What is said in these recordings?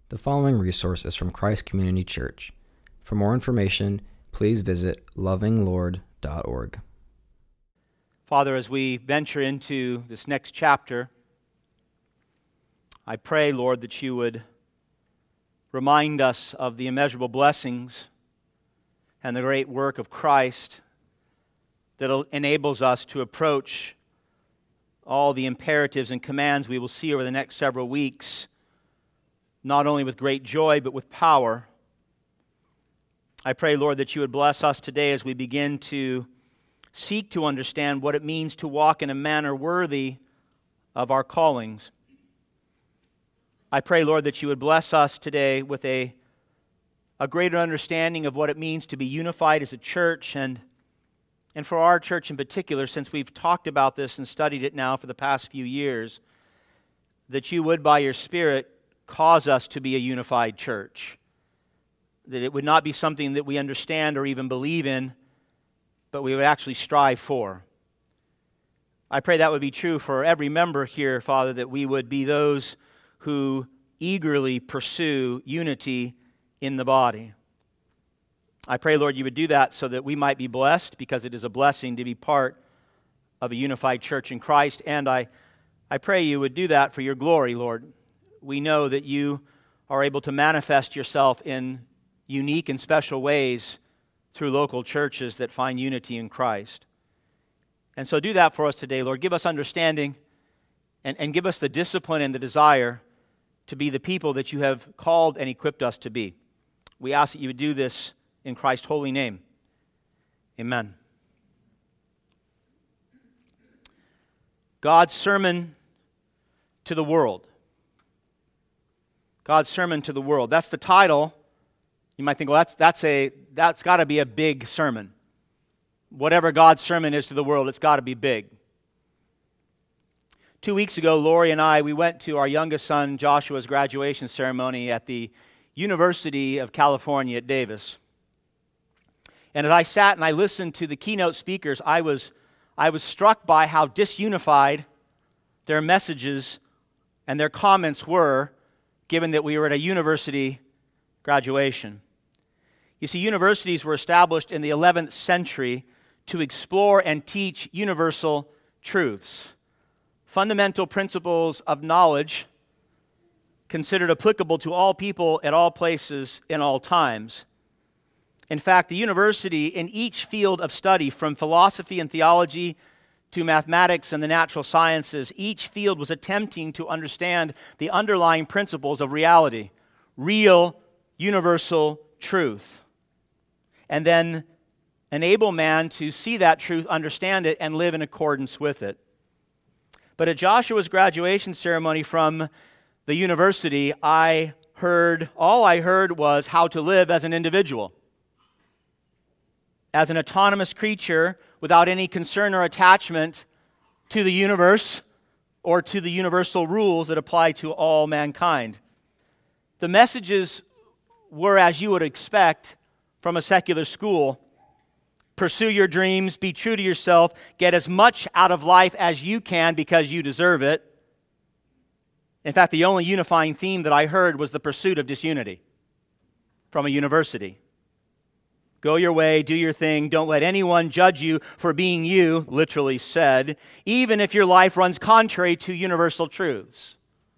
The following resource is from Christ Community Church. For more information, please visit lovinglord.org. Father, as we venture into this next chapter, I pray, Lord, that you would remind us of the immeasurable blessings and the great work of Christ that enables us to approach all the imperatives and commands we will see over the next several weeks, not only with great joy, but with power. I pray, Lord, that you would bless us today as we begin to seek to understand what it means to walk in a manner worthy of our callings. I pray, Lord, that you would bless us today with a greater understanding of what it means to be unified as a church, and for our church in particular, since we've talked about this and studied it now for the past few years, that you would, by your Spirit, cause us to be a unified church. That it would not be something that we understand or even believe in, but we would actually strive for. I pray that would be true for every member here, Father, that we would be those who eagerly pursue unity in the body. I pray, Lord, you would do that so that we might be blessed, because it is a blessing to be part of a unified church in Christ. And I pray you would do that for your glory, Lord. We know that you are able to manifest yourself in unique and special ways through local churches that find unity in Christ. And so do that for us today, Lord. Give us understanding and give us the discipline and the desire to be the people that you have called and equipped us to be. We ask that you would do this in Christ's holy name. Amen. God's sermon to the world. God's sermon to the world. That's the title. You might think, well, that's got to be a big sermon. Whatever God's sermon is to the world, it's got to be big. 2 weeks ago, Lori and I, we went to our youngest son Joshua's graduation ceremony at the University of California at Davis. And as I sat and I listened to the keynote speakers, I was struck by how disunified their messages and their comments were, given that we were at a university graduation. You see, universities were established in the 11th century to explore and teach universal truths, fundamental principles of knowledge considered applicable to all people at all places in all times. In fact, the university in each field of study, from philosophy and theology to mathematics and the natural sciences, each field was attempting to understand the underlying principles of reality, real, universal truth, and then enable man to see that truth, understand it, and live in accordance with it. But at Joshua's graduation ceremony from the university, all I heard was how to live as an individual, as an autonomous creature without any concern or attachment to the universe or to the universal rules that apply to all mankind. The messages were, as you would expect from a secular school: pursue your dreams, be true to yourself, get as much out of life as you can because you deserve it. In fact, the only unifying theme that I heard was the pursuit of disunity from a university. Go your way, do your thing, don't let anyone judge you for being you, literally said, even if your life runs contrary to universal truths.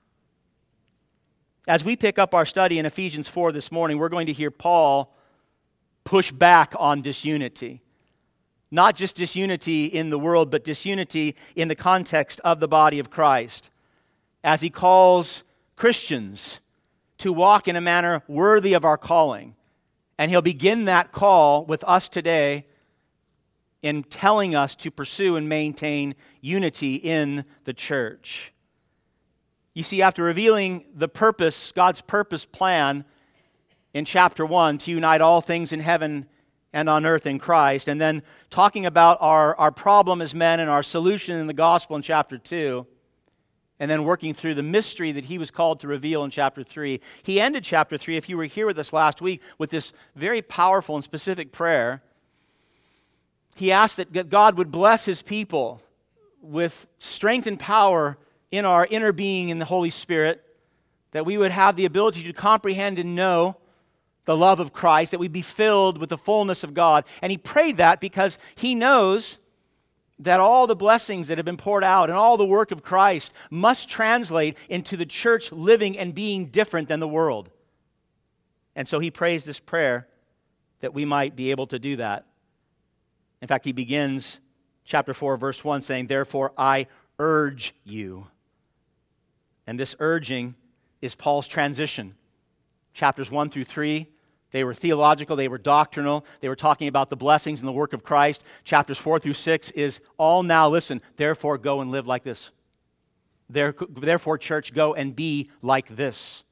As we pick up our study in Ephesians 4 this morning, we're going to hear Paul push back on disunity. Not just disunity in the world, but disunity in the context of the body of Christ, as he calls Christians to walk in a manner worthy of our calling. And he'll begin that call with us today in telling us to pursue and maintain unity in the church. You see, after revealing the purpose, God's purpose plan in chapter 1, to unite all things in heaven and on earth in Christ, and then talking about our problem as men and our solution in the gospel in chapter 2, and then working through the mystery that he was called to reveal in chapter 3. He ended chapter 3, if you were here with us last week, with this very powerful and specific prayer. He asked that God would bless his people with strength and power in our inner being in the Holy Spirit, that we would have the ability to comprehend and know the love of Christ, that we'd be filled with the fullness of God. And he prayed that because he knows that all the blessings that have been poured out and all the work of Christ must translate into the church living and being different than the world. And so he prays this prayer that we might be able to do that. In fact, he begins chapter 4, verse 1, saying, "Therefore I urge you." And this urging is Paul's transition. Chapters 1 through 3, they were theological, they were doctrinal, they were talking about the blessings and the work of Christ. Chapters 4 through 6 is all now, listen, therefore go and live like this. Therefore, church, go and be like this.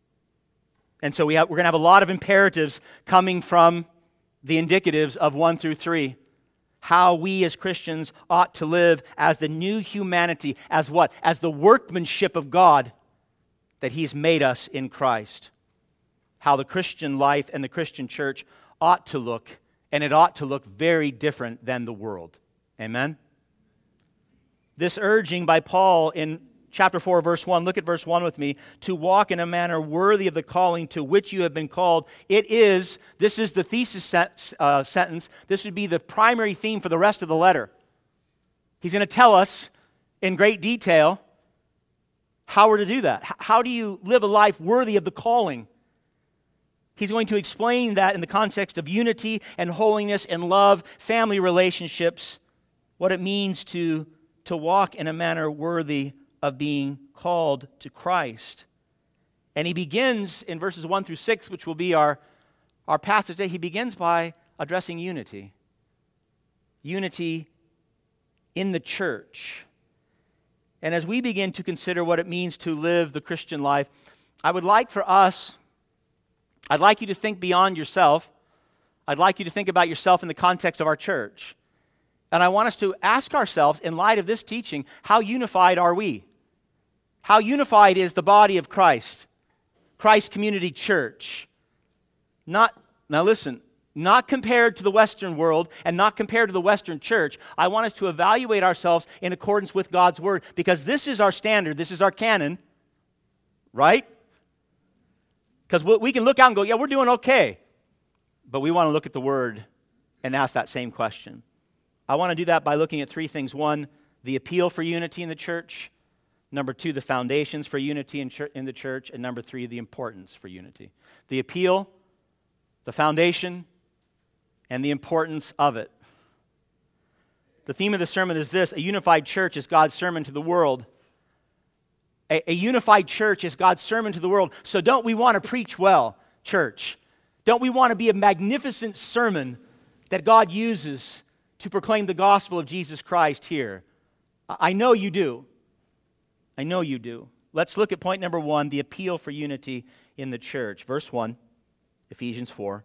And so we're going to have a lot of imperatives coming from the indicatives of 1 through 3. How we as Christians ought to live as the new humanity, as what? As the workmanship of God that He's made us in Christ. How the Christian life and the Christian church ought to look, and it ought to look very different than the world. Amen? This urging by Paul in chapter 4, verse 1, look at verse 1 with me, to walk in a manner worthy of the calling to which you have been called. This is the thesis sentence. This would be the primary theme for the rest of the letter. He's going to tell us in great detail how we're to do that. How do you live a life worthy of the calling? He's going to explain that in the context of unity and holiness and love, family relationships, what it means to walk in a manner worthy of being called to Christ. And he begins in verses 1 through 6, which will be our passage today. He begins by addressing unity. Unity in the church. And as we begin to consider what it means to live the Christian life, I'd like you to think beyond yourself. I'd like you to think about yourself in the context of our church. And I want us to ask ourselves, in light of this teaching, how unified are we? How unified is the body of Christ? Christ Community Church. Now listen, not compared to the Western world and not compared to the Western church. I want us to evaluate ourselves in accordance with God's Word, because this is our standard, this is our canon, right? Because we can look out and go, yeah, we're doing okay. But we want to look at the Word and ask that same question. I want to do that by looking at three things. One, the appeal for unity in the church. Number two, the foundations for unity in the church. And number three, the importance for unity. The appeal, the foundation, and the importance of it. The theme of the sermon is this: a unified church is God's sermon to the world. A unified church is God's sermon to the world. So don't we want to preach well, church? Don't we want to be a magnificent sermon that God uses to proclaim the gospel of Jesus Christ here? I know you do. I know you do. Let's look at point number 1, the appeal for unity in the church. Verse 1, Ephesians 4.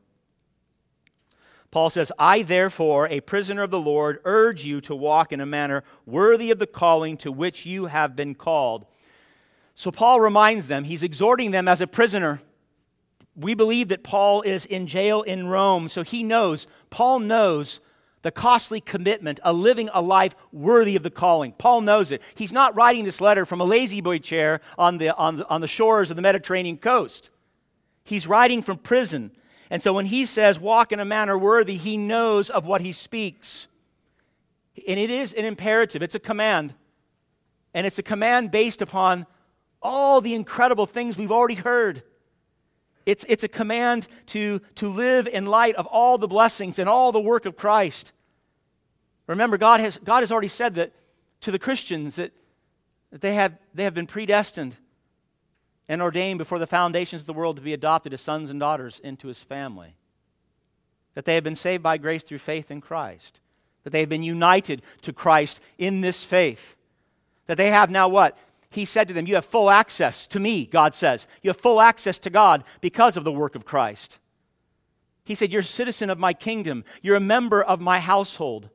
Paul says, "I therefore, a prisoner of the Lord, urge you to walk in a manner worthy of the calling to which you have been called." So Paul reminds them, he's exhorting them as a prisoner. We believe that Paul is in jail in Rome, so Paul knows the costly commitment of living a life worthy of the calling. Paul knows it. He's not writing this letter from a lazy-boy chair on the shores of the Mediterranean coast. He's writing from prison. And so when he says, walk in a manner worthy, he knows of what he speaks. And it is an imperative. It's a command. And it's a command based upon all the incredible things we've already heard. It's a command to live in light of all the blessings and all the work of Christ. Remember, God has already said that to the Christians that they have been predestined and ordained before the foundations of the world to be adopted as sons and daughters into His family. That they have been saved by grace through faith in Christ. That they have been united to Christ in this faith. That they have now what? He said to them, you have full access to me, God says. You have full access to God because of the work of Christ. He said, you're a citizen of my kingdom. You're a member of my household.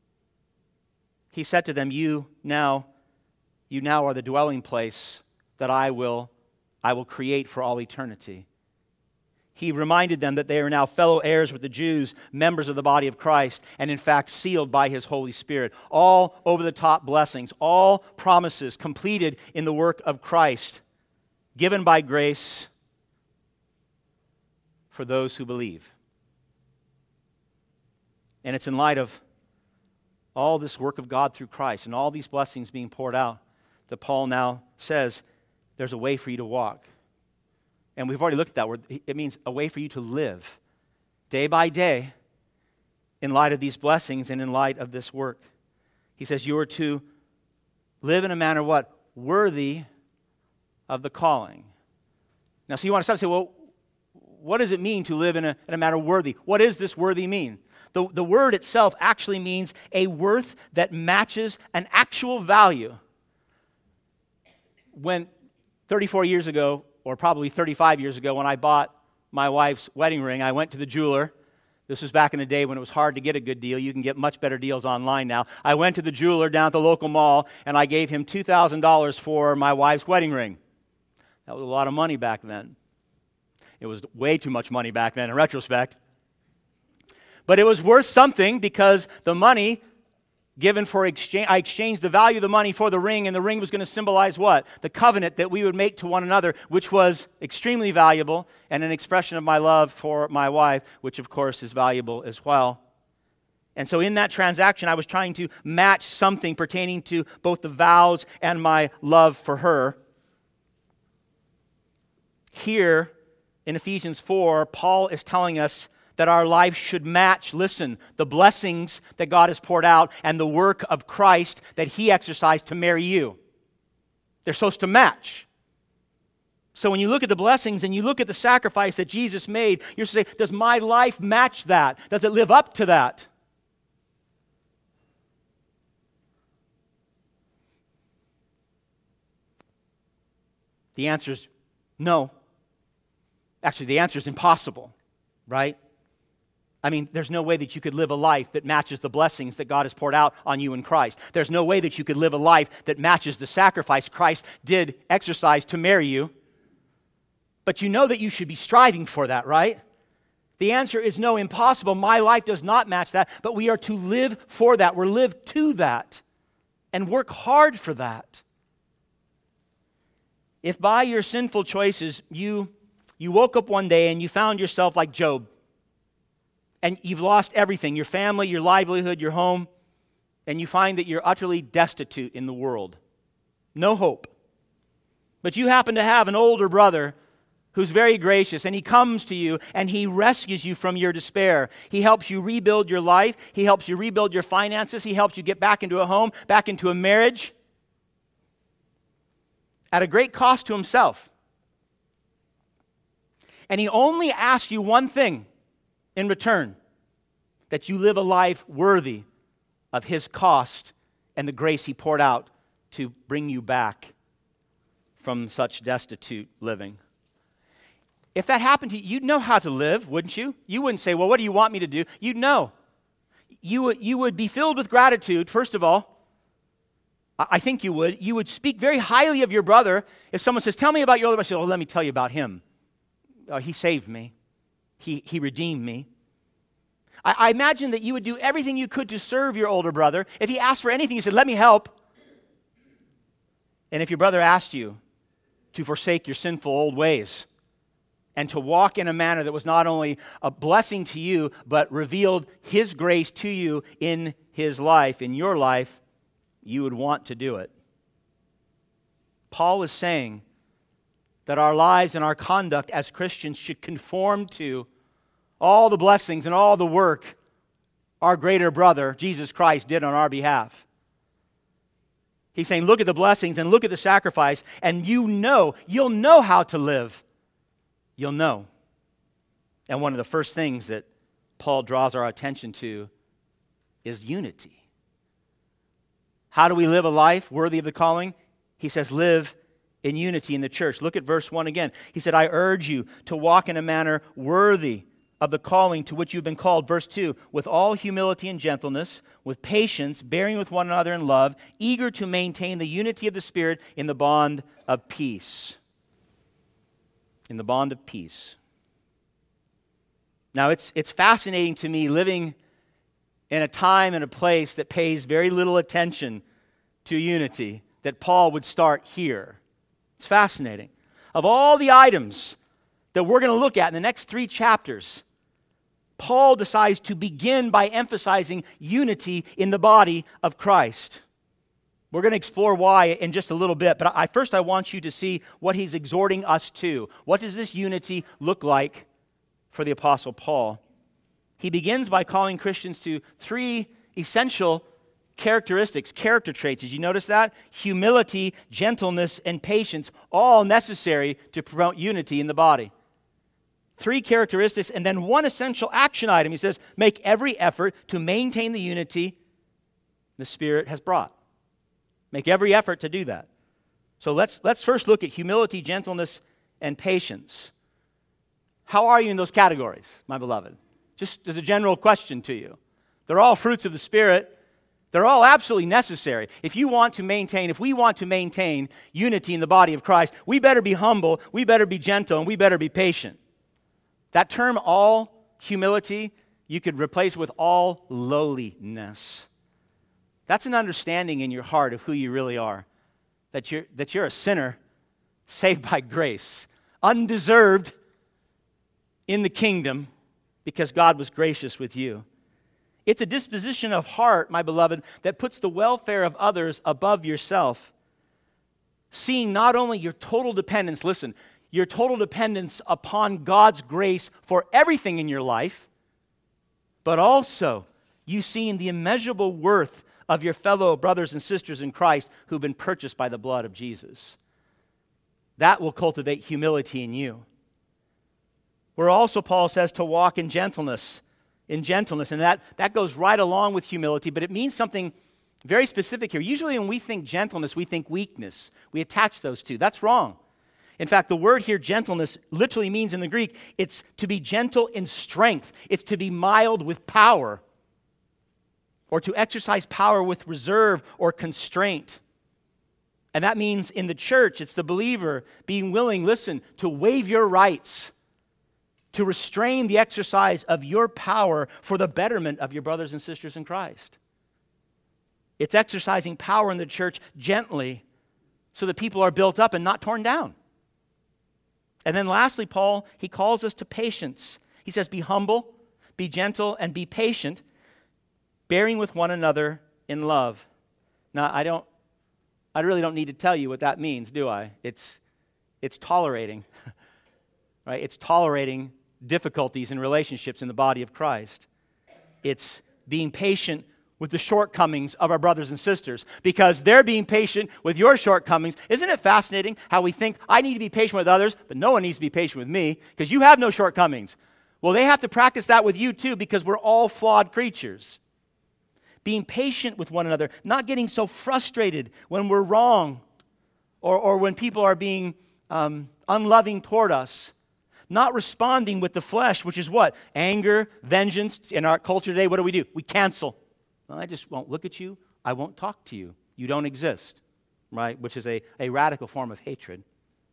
He said to them, you now are the dwelling place that I will create for all eternity. He reminded them that they are now fellow heirs with the Jews, members of the body of Christ, and in fact sealed by His Holy Spirit. All over-the-top blessings, all promises completed in the work of Christ. given by grace for those who believe. And it's in light of all this work of God through Christ and all these blessings being poured out that Paul now says there's a way for you to walk. And we've already looked at that word. It means a way for you to live day by day in light of these blessings and in light of this work. He says you are to live in a manner what? Worthy of the calling. Now, so you want to stop and say, well, what does it mean to live in a manner worthy? What does this worthy mean? The word itself actually means a worth that matches an actual value. When 34 years ago, or probably 35 years ago, when I bought my wife's wedding ring, I went to the jeweler. This was back in the day when it was hard to get a good deal. You can get much better deals online now. I went to the jeweler down at the local mall, and I gave him $2,000 for my wife's wedding ring. That was a lot of money back then. It was way too much money back then in retrospect. But it was worth something because the money given for exchange, I exchanged the value of the money for the ring, and the ring was going to symbolize what? The covenant that we would make to one another, which was extremely valuable and an expression of my love for my wife, which of course is valuable as well. And so in that transaction, I was trying to match something pertaining to both the vows and my love for her. Here in Ephesians 4, Paul is telling us that our life should match, listen, the blessings that God has poured out and the work of Christ that He exercised to marry you. They're supposed to match. So when you look at the blessings and you look at the sacrifice that Jesus made, you're supposed to say, does my life match that? Does it live up to that? The answer is no. Actually, the answer is impossible, right? I mean, there's no way that you could live a life that matches the blessings that God has poured out on you in Christ. There's no way that you could live a life that matches the sacrifice Christ did exercise to marry you. But you know that you should be striving for that, right? The answer is no, impossible. My life does not match that, but we are to live for that. We're live to that and work hard for that. If by your sinful choices you woke up one day and you found yourself like Job, and you've lost everything, your family, your livelihood, your home, and you find that you're utterly destitute in the world. No hope. But you happen to have an older brother who's very gracious, and he comes to you, and he rescues you from your despair. He helps you rebuild your life. He helps you rebuild your finances. He helps you get back into a home, back into a marriage, at a great cost to himself. And he only asks you one thing in return, that you live a life worthy of his cost and the grace he poured out to bring you back from such destitute living. If that happened to you, you'd know how to live, wouldn't you? You wouldn't say, well, what do you want me to do? You'd know. You would be filled with gratitude, first of all. I think you would. You would speak very highly of your brother. If someone says, tell me about your older brother, I say, well, let me tell you about him. He saved me. He redeemed me. I imagine that you would do everything you could to serve your older brother. If he asked for anything, you said, let me help. And if your brother asked you to forsake your sinful old ways and to walk in a manner that was not only a blessing to you, but revealed his grace to you in his life, in your life, you would want to do it. Paul is saying that our lives and our conduct as Christians should conform to all the blessings and all the work our greater brother, Jesus Christ, did on our behalf. He's saying, look at the blessings and look at the sacrifice, and you'll know how to live. You'll know. And one of the first things that Paul draws our attention to is unity. How do we live a life worthy of the calling? He says, live in unity in the church. Look at verse 1 again. He said, I urge you to walk in a manner worthy of the calling to which you've been called. Verse 2, with all humility and gentleness, with patience, bearing with one another in love, eager to maintain the unity of the Spirit in the bond of peace. In the bond of peace. Now, it's fascinating to me living in a time and a place that pays very little attention to unity, that Paul would start here. It's fascinating. of all the items that we're going to look at in the next 3 chapters, Paul decides to begin by emphasizing unity in the body of Christ. We're going to explore why in just a little bit, but first I want you to see what he's exhorting us to. What does this unity look like for the Apostle Paul? He begins by calling Christians to 3 essential characteristics, character traits. Did you notice that? Humility, gentleness, and patience, all necessary to promote unity in the body. 3 characteristics, and then 1 essential action item. He says, make every effort to maintain the unity the Spirit has brought. Make every effort to do that. So let's first look at humility, gentleness, and patience. How are you in those categories, my beloved? Just as a general question to you. They're all fruits of the Spirit. They're all absolutely necessary. If we want to maintain unity in the body of Christ, we better be humble, we better be gentle, and we better be patient. That term, all humility, you could replace with all lowliness. That's an understanding in your heart of who you really are. That you're a sinner saved by grace, undeserved in the kingdom because God was gracious with you. It's a disposition of heart, my beloved, that puts the welfare of others above yourself. Seeing not only your total dependence, listen, your total dependence upon God's grace for everything in your life, but also you seeing the immeasurable worth of your fellow brothers and sisters in Christ who've been purchased by the blood of Jesus. That will cultivate humility in you. We're also, Paul says, to walk in gentleness, and that goes right along with humility, but it means something very specific here. Usually when we think gentleness, we think weakness. We attach those two. That's wrong. In fact, the word here, gentleness, literally means in the Greek, it's to be gentle in strength. It's to be mild with power, or to exercise power with reserve or constraint. And that means in the church, it's the believer being willing, listen, to waive your rights, to restrain the exercise of your power for the betterment of your brothers and sisters in Christ. It's exercising power in the church gently so that people are built up and not torn down. And then lastly, Paul, he calls us to patience. He says, be humble, be gentle, and be patient, bearing with one another in love. Now, I really don't need to tell you what that means, do I? It's tolerating, right? It's tolerating difficulties in relationships in the body of Christ. It's being patient with the shortcomings of our brothers and sisters because they're being patient with your shortcomings. Isn't it fascinating how we think, I need to be patient with others, but no one needs to be patient with me because you have no shortcomings. Well, they have to practice that with you too because we're all flawed creatures. Being patient with one another, not getting so frustrated when we're wrong or when people are being unloving toward us. Not responding with the flesh, which is what? Anger, vengeance. In our culture today, what do? We cancel. Well, I just won't look at you. I won't talk to you. You don't exist, right? Which is a radical form of hatred.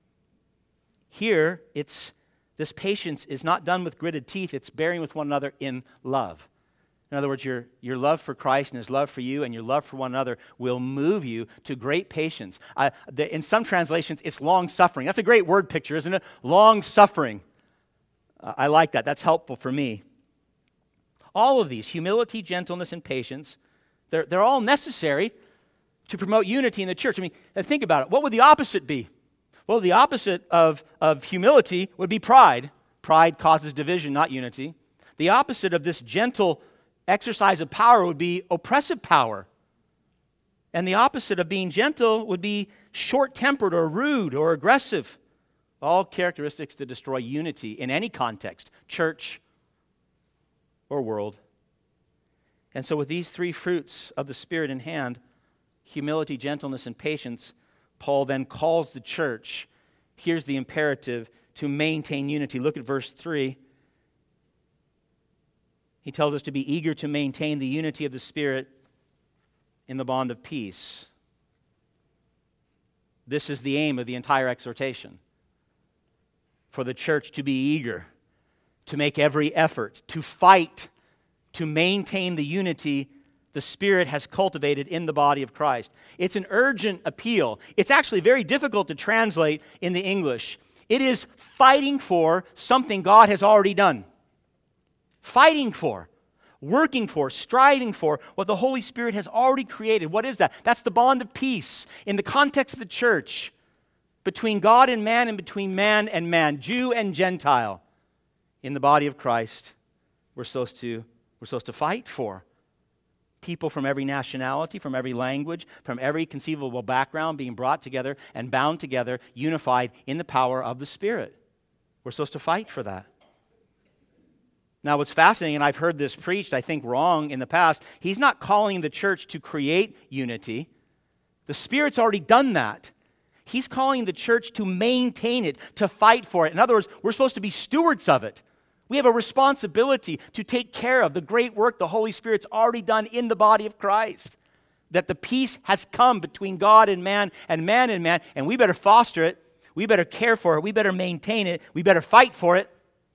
Here, this patience is not done with gritted teeth. It's bearing with one another in love. In other words, your love for Christ and His love for you and your love for one another will move you to great patience. In some translations, it's long-suffering. That's a great word picture, isn't it? Long-suffering. I like that. That's helpful for me. All of these, humility, gentleness, and patience, they're all necessary to promote unity in the church. I mean, think about it. What would the opposite be? Well, the opposite of humility would be pride. Pride causes division, not unity. The opposite of this gentle exercise of power would be oppressive power. And the opposite of being gentle would be short-tempered or rude or aggressive. All characteristics that destroy unity in any context, church or world. And so with these 3 fruits of the Spirit in hand, humility, gentleness, and patience, Paul then calls the church, here's the imperative, to maintain unity. Look at verse 3. He tells us to be eager to maintain the unity of the Spirit in the bond of peace. This is the aim of the entire exhortation. For the church to be eager, to make every effort, to fight, to maintain the unity the Spirit has cultivated in the body of Christ. It's an urgent appeal. It's actually very difficult to translate in the English. It is fighting for something God has already done. Fighting for, working for, striving for what the Holy Spirit has already created. What is that? That's the bond of peace in the context of the church, between God and between man and man, Jew and Gentile. In the body of Christ, we're supposed to fight for. People from every nationality, from every language, from every conceivable background being brought together and bound together, unified in the power of the Spirit. We're supposed to fight for that. Now, what's fascinating, and I've heard this preached, I think wrong in the past, he's not calling the church to create unity. The Spirit's already done that. He's calling the church to maintain it, to fight for it. In other words, we're supposed to be stewards of it. We have a responsibility to take care of the great work the Holy Spirit's already done in the body of Christ. That the peace has come between God and man, and we better foster it, we better care for it, we better maintain it, we better fight for it.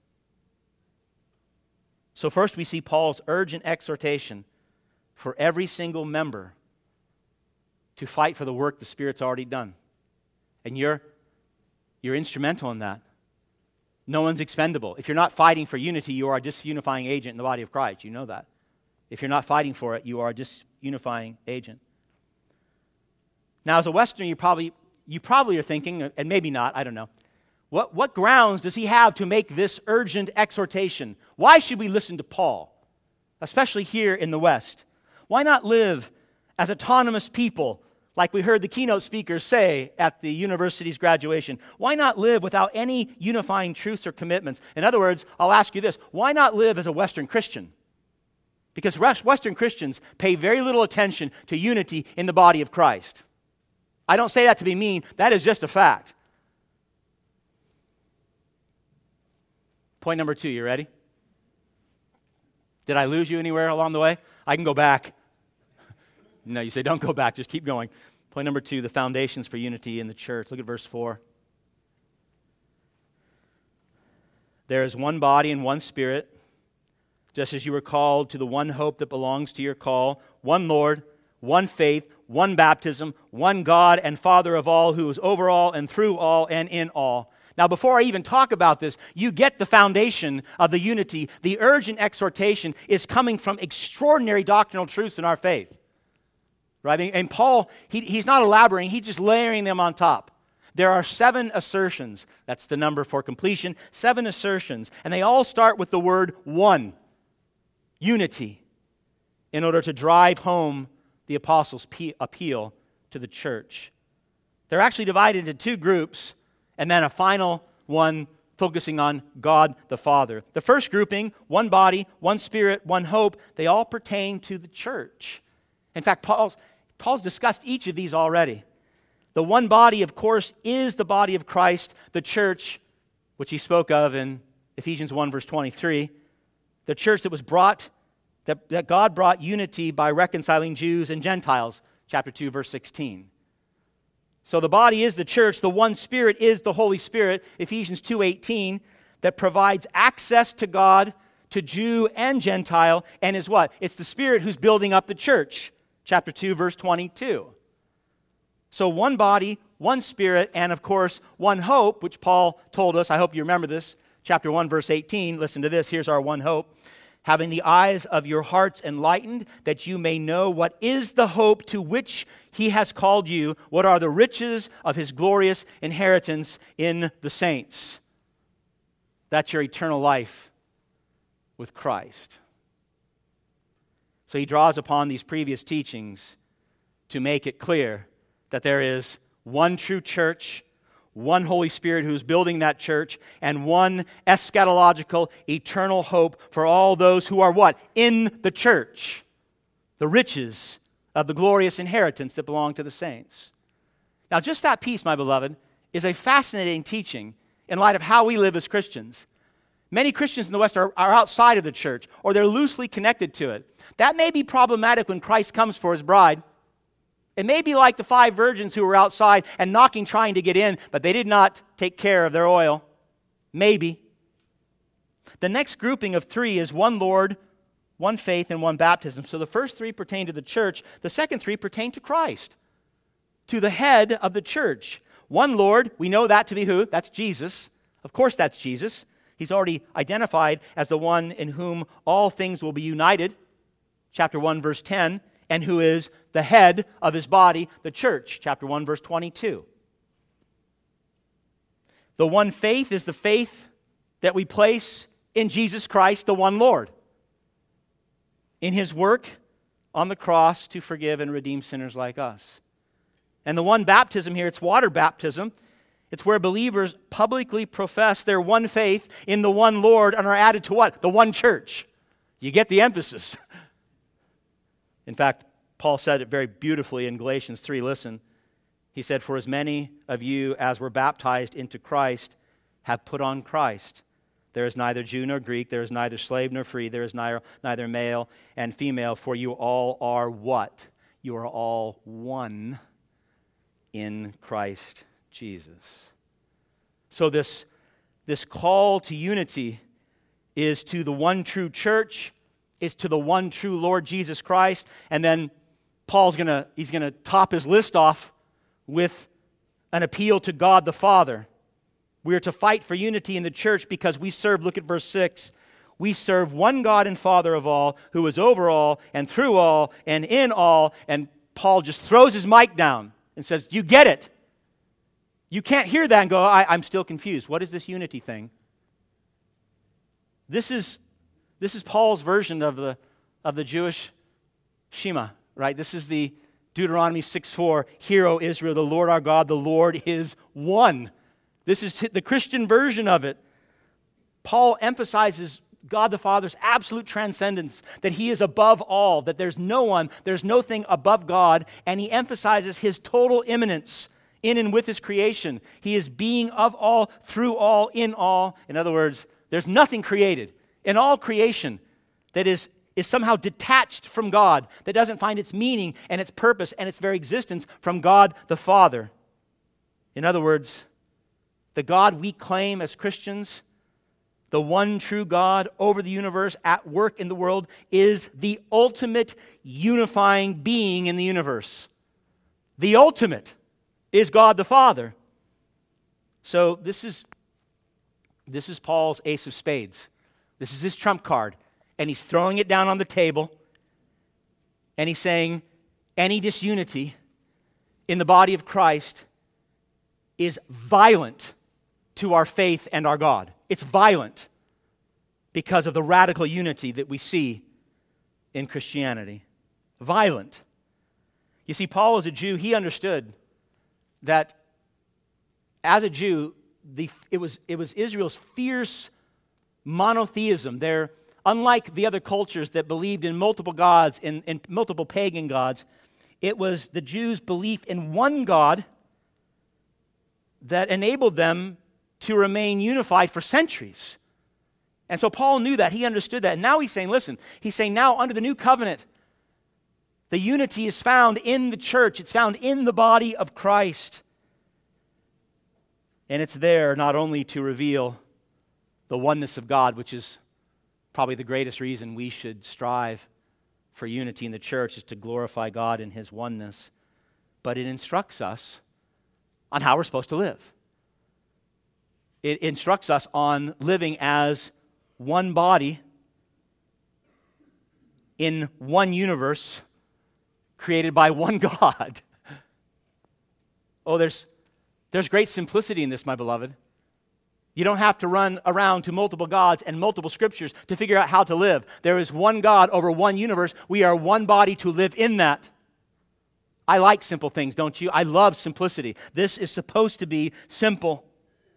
So first we see Paul's urgent exhortation for every single member to fight for the work the Spirit's already done. And you're instrumental in that. No one's expendable. If you're not fighting for unity, you are a disunifying agent in the body of Christ. You know that. If you're not fighting for it, you are a disunifying agent. Now, as a Westerner, you probably are thinking, and maybe not, I don't know, what grounds does he have to make this urgent exhortation? Why should we listen to Paul, especially here in the West? Why not live as autonomous people, like we heard the keynote speakers say at the university's graduation? Why not live without any unifying truths or commitments? In other words, I'll ask you this: why not live as a Western Christian? Because Western Christians pay very little attention to unity in the body of Christ. I don't say that to be mean. That is just a fact. Point number 2, you ready? Did I lose you anywhere along the way? I can go back. No, you say don't go back, just keep going. Point number 2, the foundations for unity in the church. Look at verse 4. There is one body and one Spirit, just as you were called to the one hope that belongs to your call, one Lord, one faith, one baptism, one God and Father of all, who is over all and through all and in all. Now, before I even talk about this, you get the foundation of the unity. The urgent exhortation is coming from extraordinary doctrinal truths in our faith. Right? And Paul, he's not elaborating, he's just layering them on top. There are 7 assertions. That's the number for completion. 7 assertions. And they all start with the word one. Unity. In order to drive home the apostles' appeal to the church. They're actually divided into 2 groups, and then a final one focusing on God the Father. The first grouping, one body, one Spirit, one hope, they all pertain to the church. In fact, Paul's discussed each of these already. The one body, of course, is the body of Christ, the church, which he spoke of in Ephesians 1, verse 23. The church that was brought, that God brought unity by reconciling Jews and Gentiles, chapter 2, verse 16. So the body is the church, the one Spirit is the Holy Spirit, Ephesians 2:18, that provides access to God, to Jew and Gentile, and is what? It's the Spirit who's building up the church, chapter 2, verse 22. So one body, one Spirit, and of course, one hope, which Paul told us. I hope you remember this. Chapter 1, verse 18. Listen to this. Here's our one hope. Having the eyes of your hearts enlightened, that you may know what is the hope to which he has called you, what are the riches of his glorious inheritance in the saints. That's your eternal life with Christ. So he draws upon these previous teachings to make it clear that there is one true church, one Holy Spirit who's building that church, and one eschatological, eternal hope for all those who are what? In the church. The riches of the glorious inheritance that belong to the saints. Now, just that piece, my beloved, is a fascinating teaching in light of how we live as Christians. Many Christians in the West are outside of the church, or they're loosely connected to it. That may be problematic when Christ comes for his bride. It may be like the 5 virgins who were outside and knocking, trying to get in, but they did not take care of their oil. Maybe. The next grouping of 3 is one Lord, one faith, and one baptism. So the first 3 pertain to the church. The second 3 pertain to Christ, to the head of the church. One Lord, we know that to be who? That's Jesus. Of course that's Jesus. He's already identified as the one in whom all things will be united, chapter 1, verse 10, and who is the head of his body, the church, chapter 1, verse 22. The one faith is the faith that we place in Jesus Christ, the one Lord, in his work on the cross to forgive and redeem sinners like us. And the one baptism here, it's water baptism. It's where believers publicly profess their one faith in the one Lord and are added to what? The one church. You get the emphasis. In fact, Paul said it very beautifully in Galatians 3. Listen, he said, "For as many of you as were baptized into Christ have put on Christ. There is neither Jew nor Greek, there is neither slave nor free, there is neither male and female, for you all are what? You are all one in Christ Jesus." So this call to unity is to the one true church, is to the one true Lord Jesus Christ, and then Paul's he's gonna top his list off with an appeal to God the Father. We are to fight for unity in the church because we serve, look at verse 6, we serve one God and Father of all, who is over all and through all and in all. And Paul just throws his mic down and says, you get it. You can't hear that and go, I'm still confused. What is this unity thing? This is Paul's version of the Jewish Shema, right? This is the Deuteronomy 6:4, "Hear, O Israel, the Lord our God, the Lord is one." This is the Christian version of it. Paul emphasizes God the Father's absolute transcendence, that he is above all, that there's no thing above God, and he emphasizes his total immanence in and with his creation. He is being of all, through all, in all. In other words, there's nothing created in all creation that is somehow detached from God, that doesn't find its meaning and its purpose and its very existence from God the Father. In other words, the God we claim as Christians, the one true God over the universe at work in the world, is the ultimate unifying being in the universe. The ultimate is God the Father. So this is Paul's ace of spades. This is his trump card. And he's throwing it down on the table. And he's saying any disunity in the body of Christ is violent to our faith and our God. It's violent because of the radical unity that we see in Christianity. Violent. You see, Paul as a Jew, he understood that as a Jew, it was Israel's fierce monotheism. Unlike the other cultures that believed in multiple gods, in multiple pagan gods, it was the Jews' belief in one God that enabled them to remain unified for centuries. And so Paul knew that. He understood that. And now he's saying, listen, now under the new covenant, the unity is found in the church. It's found in the body of Christ. And it's there not only to reveal the oneness of God, which is probably the greatest reason we should strive for unity in the church, is to glorify God in his oneness, but it instructs us on how we're supposed to live. It instructs us on living as one body in one universe created by one God. Oh, there's great simplicity in this, my beloved. You don't have to run around to multiple gods and multiple scriptures to figure out how to live. There is one God over one universe. We are one body to live in that. I like simple things, don't you? I love simplicity. This is supposed to be simple.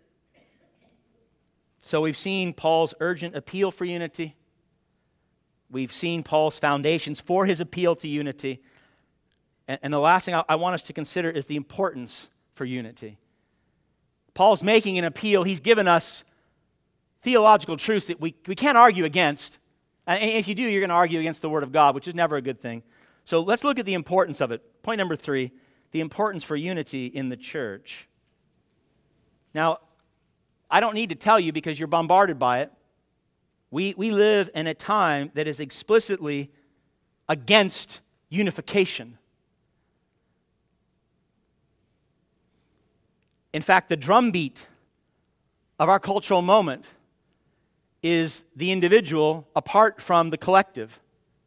So we've seen Paul's urgent appeal for unity. We've seen Paul's foundations for his appeal to unity. And the last thing I want us to consider is the importance for unity. Paul's making an appeal. He's given us theological truths that we can't argue against. And if you do, you're going to argue against the Word of God, which is never a good thing. So let's look at the importance of it. Point number 3, the importance for unity in the church. Now, I don't need to tell you because you're bombarded by it. We live in a time that is explicitly against unification. In fact, the drumbeat of our cultural moment is the individual apart from the collective.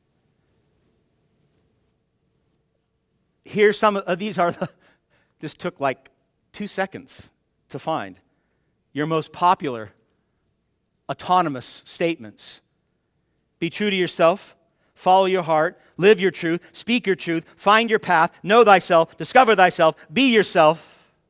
Here, some of these are, this took like 2 seconds to find. Your most popular autonomous statements. Be true to yourself, follow your heart, live your truth, speak your truth, find your path, know thyself, discover thyself, be yourself.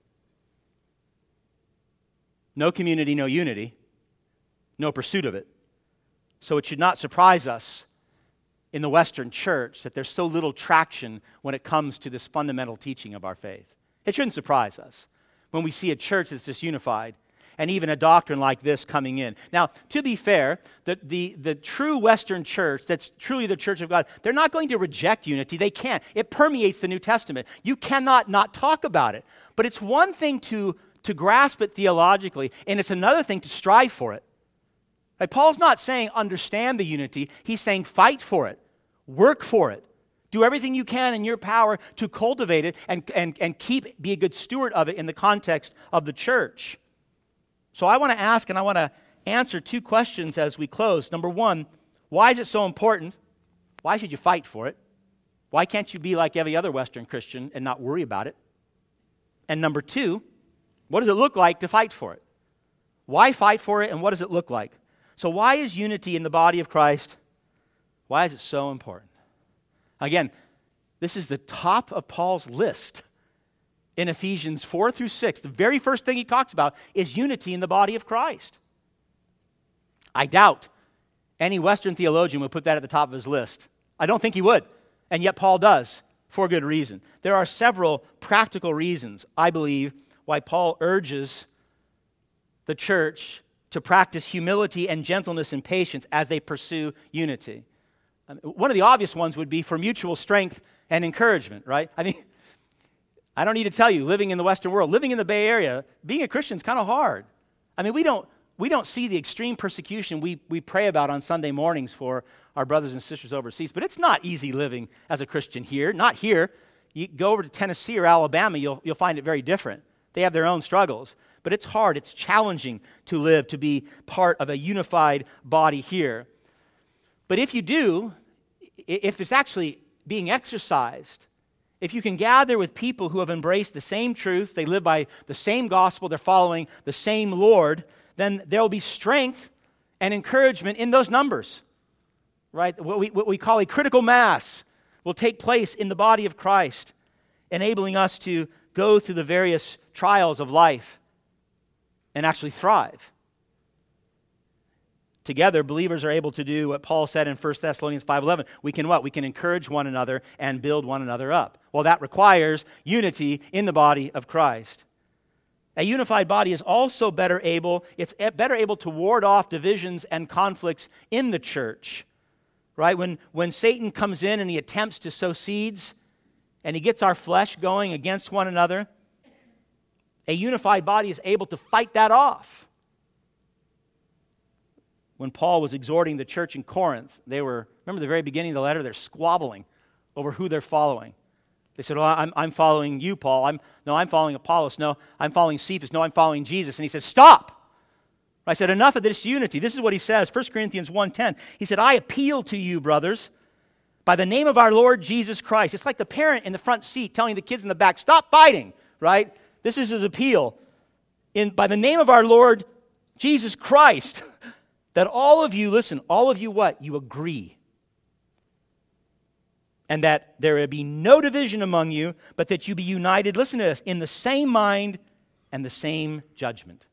No community, no unity, no pursuit of it. So it should not surprise us in the Western church that there's so little traction when it comes to this fundamental teaching of our faith. It shouldn't surprise us when we see a church that's disunified and even a doctrine like this coming in. Now, to be fair, the true Western church, that's truly the church of God, they're not going to reject unity. They can't. It permeates the New Testament. You cannot not talk about it. But it's one thing to grasp it theologically, and it's another thing to strive for it. Like, Paul's not saying understand the unity. He's saying fight for it. Work for it. Do everything you can in your power to cultivate it and be a good steward of it in the context of the church. So I want to ask and I want to answer 2 questions as we close. Number 1, why is it so important? Why should you fight for it? Why can't you be like every other Western Christian and not worry about it? And number 2, what does it look like to fight for it? Why fight for it and what does it look like? So why is unity in the body of Christ, why is it so important? Again, this is the top of Paul's list in Ephesians 4 through 6. The very first thing he talks about is unity in the body of Christ. I doubt any Western theologian would put that at the top of his list. I don't think he would, and yet Paul does, for good reason. There are several practical reasons, I believe, why Paul urges the church to practice humility and gentleness and patience as they pursue unity. One of the obvious ones would be for mutual strength and encouragement, right? I mean, I don't need to tell you, living in the Western world, living in the Bay Area, being a Christian is kind of hard. I mean, we don't see the extreme persecution we pray about on Sunday mornings for our brothers and sisters overseas, but it's not easy living as a Christian here. Not here. You go over to Tennessee or Alabama, you'll find it very different. They have their own struggles. But it's hard, it's challenging to live, to be part of a unified body here. But if you do, if it's actually being exercised, if you can gather with people who have embraced the same truths, they live by the same gospel, they're following the same Lord, then there will be strength and encouragement in those numbers, right? What we call a critical mass will take place in the body of Christ, enabling us to go through the various trials of life and actually thrive. Together, believers are able to do what Paul said in 1 Thessalonians 5:11. We can what? We can encourage one another and build one another up. Well, that requires unity in the body of Christ. A unified body is also better able to ward off divisions and conflicts in the church. Right? When Satan comes in and he attempts to sow seeds and he gets our flesh going against one another, a unified body is able to fight that off. When Paul was exhorting the church in Corinth, remember the very beginning of the letter, they're squabbling over who they're following. They said, well, I'm following you, Paul. I'm following Apollos. No, I'm following Cephas. No, I'm following Jesus. And he said, stop. I said, enough of this unity. This is what he says, 1 Corinthians 1:10. He said, I appeal to you, brothers, by the name of our Lord Jesus Christ. It's like the parent in the front seat telling the kids in the back, stop fighting, right? This is his appeal. By the name of our Lord Jesus Christ, that all of you, listen, all of you what? You agree. And that there be no division among you, but that you be united, listen to this, in the same mind and the same judgment.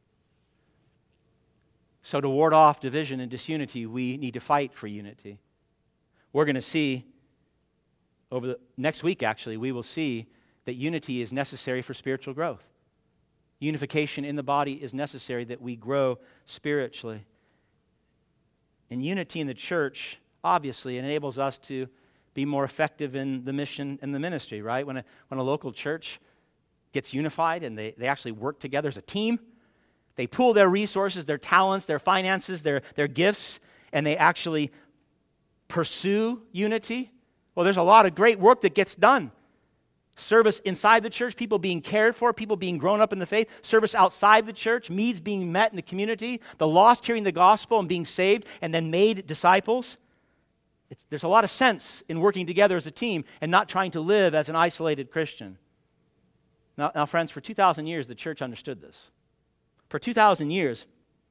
So to ward off division and disunity, we need to fight for unity. We're going to see, over the next week actually, we will see that unity is necessary for spiritual growth. Unification in the body is necessary that we grow spiritually. And unity in the church, obviously, enables us to be more effective in the mission and the ministry, right? When a local church gets unified and they actually work together as a team, they pool their resources, their talents, their finances, their gifts, and they actually pursue unity. Well, there's a lot of great work that gets done. Service inside the church, people being cared for, people being grown up in the faith. Service outside the church, needs being met in the community. The lost hearing the gospel and being saved and then made disciples. There's a lot of sense in working together as a team and not trying to live as an isolated Christian. Now, friends, for 2,000 years, the church understood this. For 2,000 years,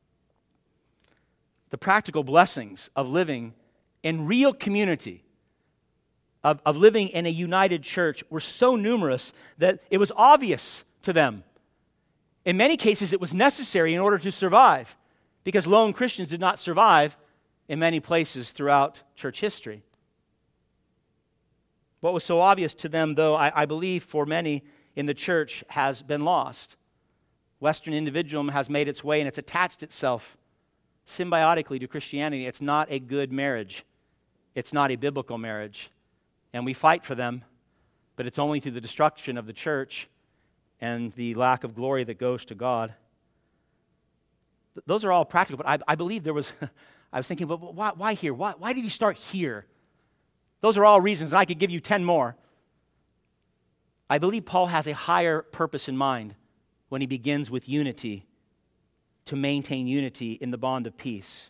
the practical blessings of living in real community, of living in a united church, were so numerous that it was obvious to them. In many cases, it was necessary in order to survive, because lone Christians did not survive in many places throughout church history. What was so obvious to them, though, I believe for many in the church, has been lost. Western individualism has made its way and it's attached itself symbiotically to Christianity. It's not a good marriage. It's not a biblical marriage. And we fight for them, but it's only to the destruction of the church and the lack of glory that goes to God. Those are all practical, but I believe there was, I was thinking, but why here? Why did he start here? Those are all reasons, and I could give you 10 more. I believe Paul has a higher purpose in mind when he begins with unity, to maintain unity in the bond of peace.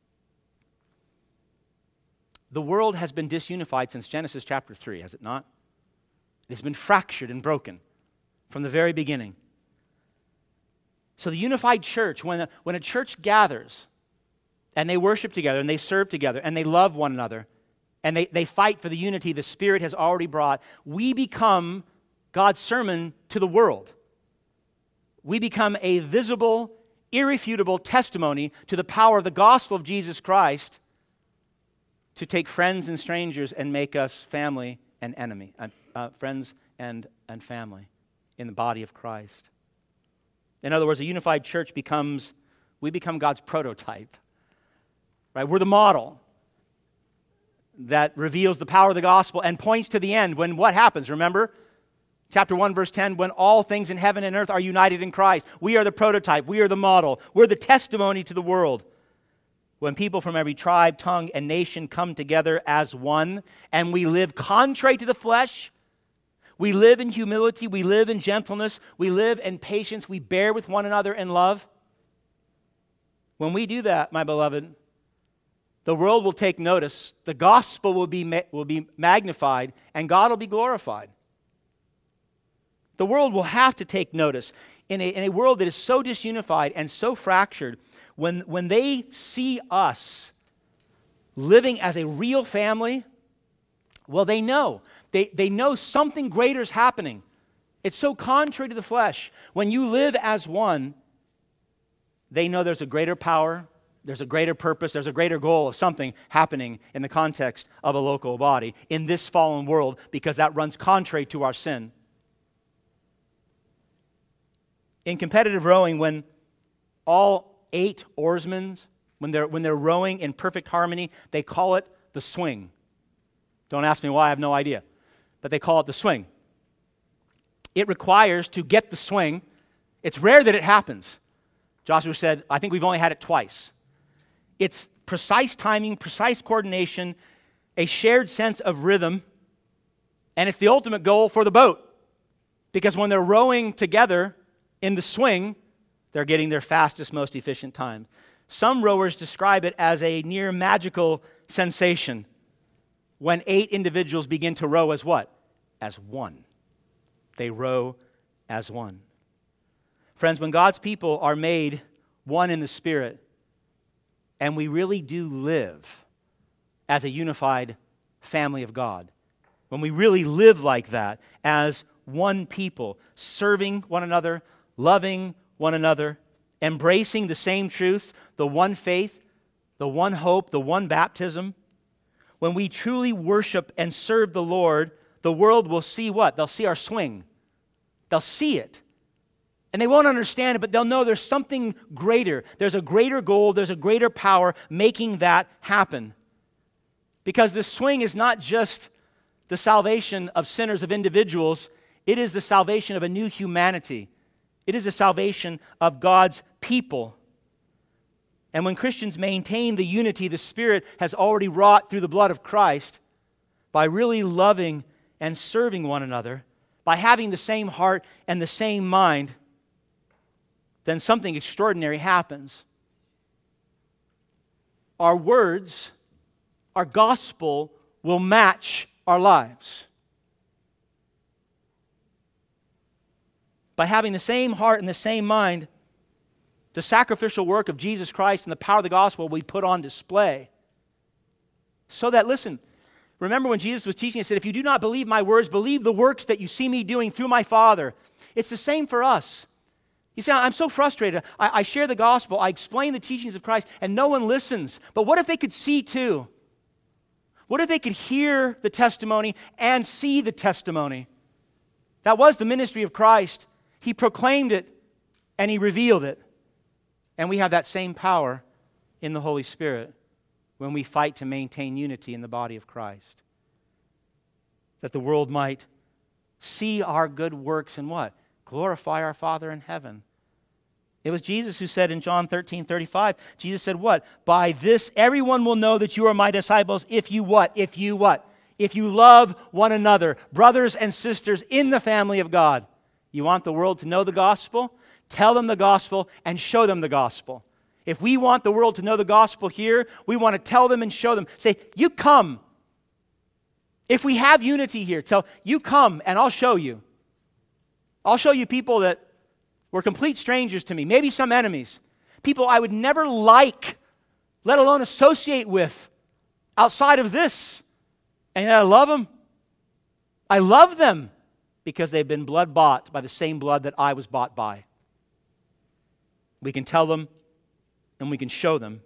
The world has been disunified since Genesis chapter 3, has it not? It has been fractured and broken from the very beginning. So the unified church, when a church gathers and they worship together and they serve together and they love one another and they fight for the unity the Spirit has already brought, we become God's sermon to the world. We become a visible, irrefutable testimony to the power of the gospel of Jesus Christ to take friends and strangers and make us family and enemy, friends and family in the body of Christ. In other words, a unified church we become God's prototype. Right? We're the model that reveals the power of the gospel and points to the end when what happens, remember? Chapter 1, verse 10, when all things in heaven and earth are united in Christ. We are the prototype. We are the model. We're the testimony to the world. When people from every tribe, tongue, and nation come together as one, and we live contrary to the flesh, we live in humility, we live in gentleness, we live in patience, we bear with one another in love. When we do that, my beloved, the world will take notice, the gospel will be magnified, and God will be glorified. The world will have to take notice. In a world that is so disunified and so fractured, when they see us living as a real family, well, they know. They know something greater is happening. It's so contrary to the flesh. When you live as one, they know there's a greater power, there's a greater purpose, there's a greater goal of something happening in the context of a local body in this fallen world, because that runs contrary to our sin. In competitive rowing, when all 8 oarsmen, when they're rowing in perfect harmony, they call it the swing. Don't ask me why, I have no idea. But they call it the swing. It requires to get the swing. It's rare that it happens. Joshua said, I think we've only had it twice. It's precise timing, precise coordination, a shared sense of rhythm, and it's the ultimate goal for the boat. Because when they're rowing together in the swing, they're getting their fastest, most efficient time. Some rowers describe it as a near magical sensation when 8 individuals begin to row as what? As one. They row as one. Friends, when God's people are made one in the Spirit, and we really do live as a unified family of God, when we really live like that as one people, serving one another, loving one another, embracing the same truths, the one faith, the one hope, the one baptism, when we truly worship and serve the Lord, the world will see what? They'll see our swing. They'll see it. And they won't understand it, but they'll know there's something greater. There's a greater goal, there's a greater power making that happen. Because the swing is not just the salvation of sinners, of individuals, it is the salvation of a new humanity. It is the salvation of God's people. And when Christians maintain the unity the Spirit has already wrought through the blood of Christ, by really loving and serving one another, by having the same heart and the same mind, then something extraordinary happens. Our words, our gospel will match our lives. By having the same heart and the same mind, the sacrificial work of Jesus Christ and the power of the gospel will be put on display. So that, listen, remember when Jesus was teaching, he said, if you do not believe my words, believe the works that you see me doing through my Father. It's the same for us. You say, I'm so frustrated. I share the gospel, I explain the teachings of Christ, and no one listens. But what if they could see too? What if they could hear the testimony and see the testimony? That was the ministry of Christ. He proclaimed it and He revealed it. And we have that same power in the Holy Spirit when we fight to maintain unity in the body of Christ. That the world might see our good works and what? Glorify our Father in heaven. It was Jesus who said in John 13:35, Jesus said what? By this everyone will know that you are my disciples if you what? If you what? If you love one another, brothers and sisters in the family of God. You want the world to know the gospel? Tell them the gospel and show them the gospel. If we want the world to know the gospel here, we want to tell them and show them. Say, you come. If we have unity here, tell, you come and I'll show you. I'll show you people that were complete strangers to me, maybe some enemies, people I would never like, let alone associate with outside of this. And I love them. I love them because they've been blood bought by the same blood that I was bought by. We can tell them and we can show them.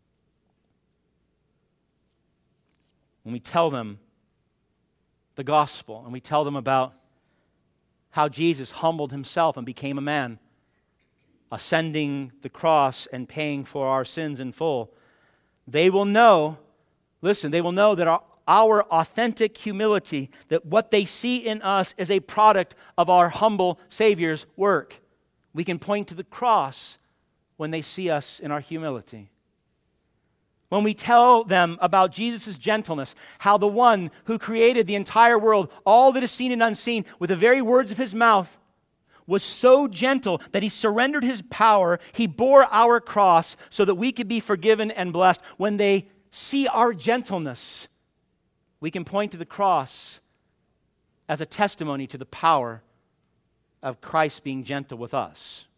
When we tell them the gospel and we tell them about how Jesus humbled himself and became a man, ascending the cross and paying for our sins in full, they will know, listen, they will know that our authentic humility, that what they see in us is a product of our humble Savior's work. We can point to the cross when they see us in our humility. When we tell them about Jesus' gentleness, how the one who created the entire world, all that is seen and unseen, with the very words of his mouth, was so gentle that he surrendered his power, he bore our cross so that we could be forgiven and blessed. When they see our gentleness, we can point to the cross as a testimony to the power of Christ being gentle with us.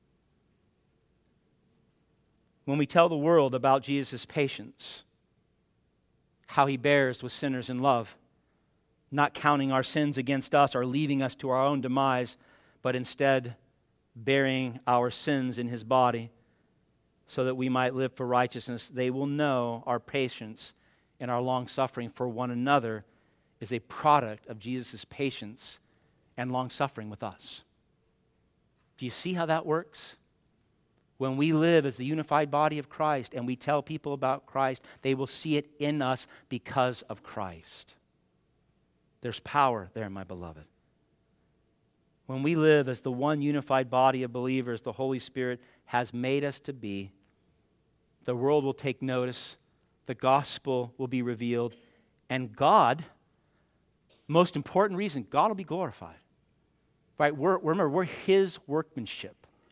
When we tell the world about Jesus' patience, how he bears with sinners in love, not counting our sins against us or leaving us to our own demise, but instead bearing our sins in his body so that we might live for righteousness, they will know our patience and our long-suffering for one another is a product of Jesus' patience and long-suffering with us. Do you see how that works? When we live as the unified body of Christ and we tell people about Christ, they will see it in us because of Christ. There's power there, my beloved. When we live as the one unified body of believers the Holy Spirit has made us to be, the world will take notice, the gospel will be revealed, and God, most important reason, God will be glorified. Right? Remember, we're his workmanship.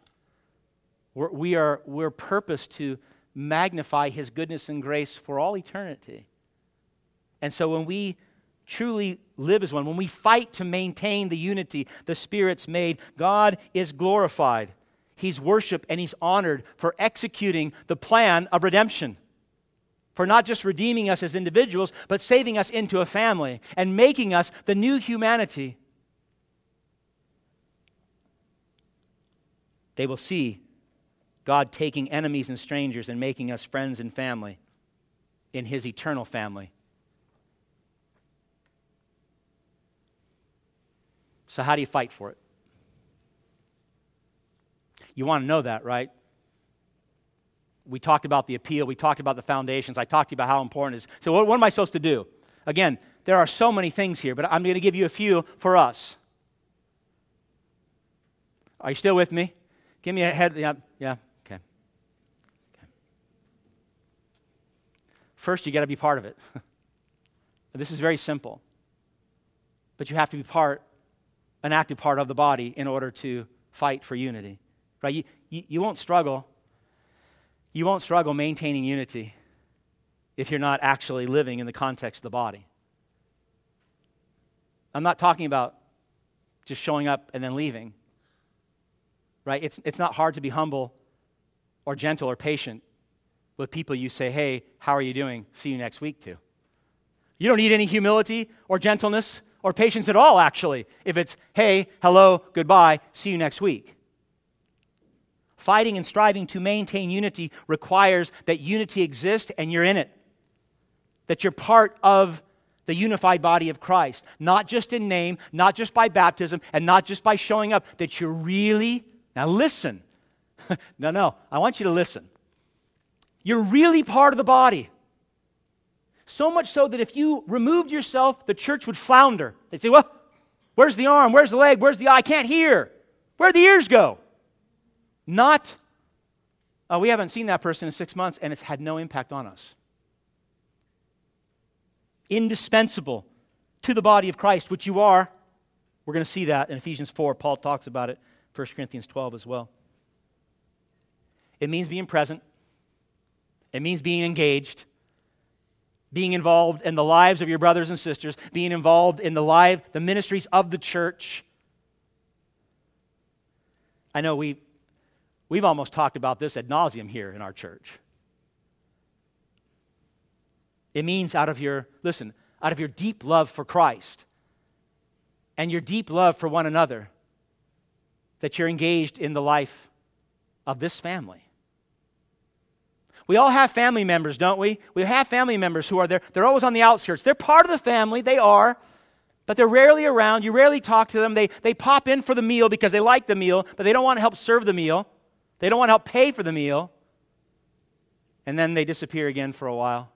We're purposed to magnify his goodness and grace for all eternity. And so when we truly live as one, when we fight to maintain the unity the Spirit's made, God is glorified. He's worshiped and he's honored for executing the plan of redemption. For not just redeeming us as individuals, but saving us into a family and making us the new humanity. They will see God taking enemies and strangers and making us friends and family in his eternal family. So how do you fight for it? You want to know that, right? We talked about the appeal. We talked about the foundations. I talked to you about how important it is. So what am I supposed to do? Again, there are so many things here, but I'm going to give you a few for us. Are you still with me? Give me a head. Yeah. Okay. First, you got to be part of it. This is very simple. But you have to be part an active part of the body in order to fight for unity. Right? You won't struggle. You won't struggle maintaining unity if you're not actually living in the context of the body. I'm not talking about just showing up and then leaving. Right? It's not hard to be humble or gentle or patient with people you say, hey, how are you doing? See you next week to. You don't need any humility or gentleness or patience at all, actually, if it's, hey, hello, goodbye, see you next week. Fighting and striving to maintain unity requires that unity exists and you're in it. That you're part of the unified body of Christ. Not just in name, not just by baptism, and not just by showing up. That you're really, now listen. No, I want you to listen. You're really part of the body. So much so that if you removed yourself, the church would flounder. They'd say, well, where's the arm? Where's the leg? Where's the eye? I can't hear. Where'd the ears go? Not, we haven't seen that person in 6 months and it's had no impact on us. Indispensable to the body of Christ, which you are. We're going to see that in Ephesians 4. Paul talks about it, 1 Corinthians 12 as well. It means being present. It means being engaged. Being involved in the lives of your brothers and sisters. Being involved in the ministries of the church. I know we've almost talked about this ad nauseum here in our church. It means out of your deep love for Christ and your deep love for one another that you're engaged in the life of this family. We all have family members, don't we? We have family members who are there. They're always on the outskirts. They're part of the family, they are, but they're rarely around. You rarely talk to them. They pop in for the meal because they like the meal, but they don't want to help serve the meal. They don't want to help pay for the meal. And then they disappear again for a while.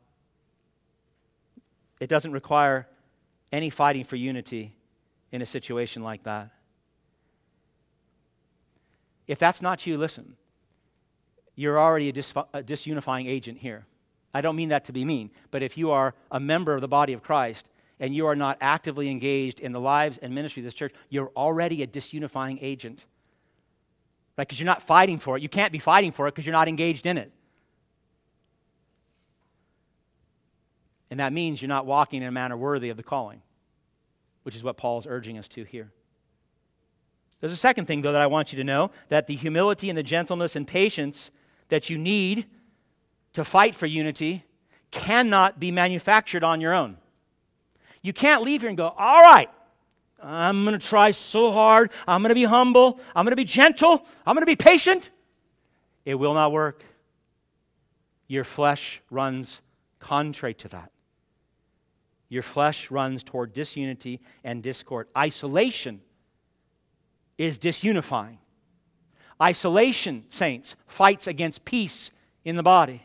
It doesn't require any fighting for unity in a situation like that. If that's not you, listen, you're already a disunifying agent here. I don't mean that to be mean, but if you are a member of the body of Christ and you are not actively engaged in the lives and ministry of this church, you're already a disunifying agent. Right? Because you're not fighting for it. You can't be fighting for it because you're not engaged in it. And that means you're not walking in a manner worthy of the calling, which is what Paul's urging us to here. There's a second thing, though, that I want you to know, that the humility and the gentleness and patience that you need to fight for unity cannot be manufactured on your own. You can't leave here and go, all right, I'm going to try so hard, I'm going to be humble, I'm going to be gentle, I'm going to be patient. It will not work. Your flesh runs contrary to that. Your flesh runs toward disunity and discord. Isolation is disunifying. Isolation, saints, fights against peace in the body.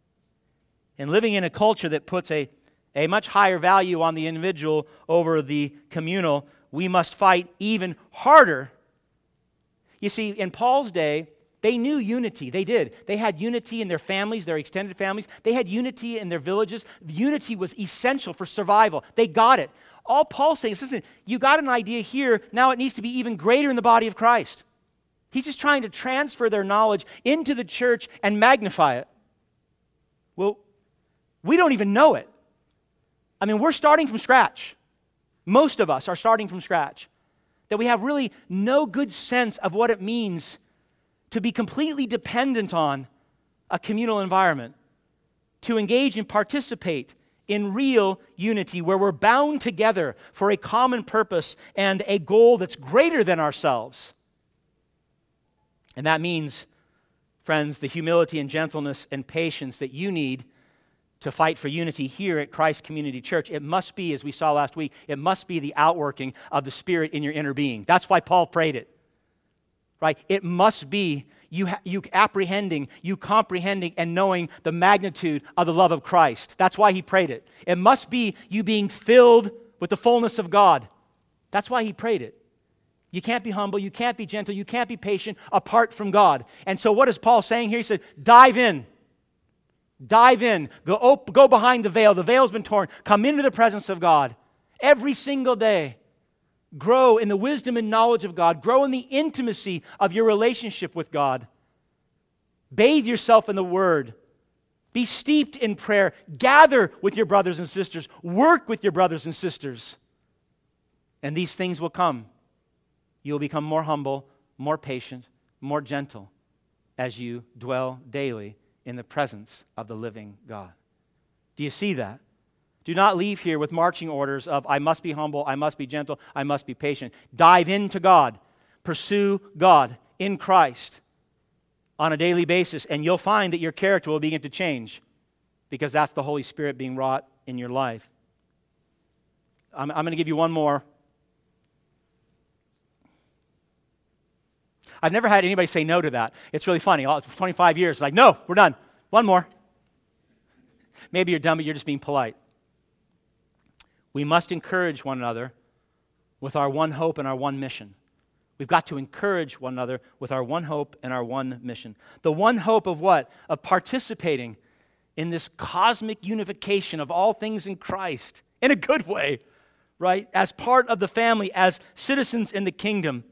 And living in a culture that puts a much higher value on the individual over the communal, we must fight even harder. You see, in Paul's day, they knew unity. They did. They had unity in their families, their extended families. They had unity in their villages. Unity was essential for survival. They got it. All Paul's saying is, listen, you got an idea here, now it needs to be even greater in the body of Christ. He's just trying to transfer their knowledge into the church and magnify it. Well, we don't even know it. I mean, we're starting from scratch. Most of us are starting from scratch. That we have really no good sense of what it means to be completely dependent on a communal environment, to engage and participate in real unity where we're bound together for a common purpose and a goal that's greater than ourselves. And that means, friends, the humility and gentleness and patience that you need to fight for unity here at Christ Community Church. It must be, as we saw last week, it must be the outworking of the Spirit in your inner being. That's why Paul prayed it. Right? It must be you apprehending, you comprehending and knowing the magnitude of the love of Christ. That's why he prayed it. It must be you being filled with the fullness of God. That's why he prayed it. You can't be humble, you can't be gentle, you can't be patient apart from God. And so what is Paul saying here? He said, dive in. Dive in. Go behind the veil. The veil's been torn. Come into the presence of God every single day. Grow in the wisdom and knowledge of God. Grow in the intimacy of your relationship with God. Bathe yourself in the Word. Be steeped in prayer. Gather with your brothers and sisters. Work with your brothers and sisters. And these things will come. You will become more humble, more patient, more gentle as you dwell daily in the presence of the living God. Do you see that? Do not leave here with marching orders of, I must be humble, I must be gentle, I must be patient. Dive into God. Pursue God in Christ on a daily basis, and you'll find that your character will begin to change because that's the Holy Spirit being wrought in your life. I'm going to give you one more. I've never had anybody say no to that. It's really funny. 25 years, it's like, no, we're done. One more. Maybe you're done, but you're just being polite. We must encourage one another with our one hope and our one mission. We've got to encourage one another with our one hope and our one mission. The one hope of what? Of participating in this cosmic unification of all things in Christ, in a good way, right? As part of the family, as citizens in the kingdom.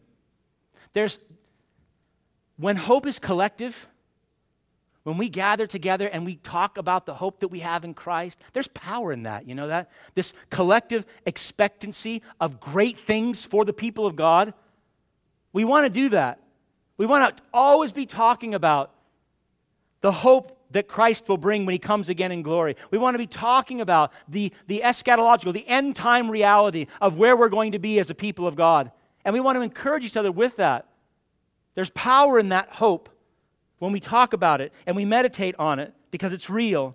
When hope is collective, when we gather together and we talk about the hope that we have in Christ, there's power in that, you know that? This collective expectancy of great things for the people of God. We want to do that. We want to always be talking about the hope that Christ will bring when He comes again in glory. We want to be talking about the eschatological, the end-time reality of where we're going to be as a people of God. And we want to encourage each other with that. There's power in that hope when we talk about it and we meditate on it because it's real.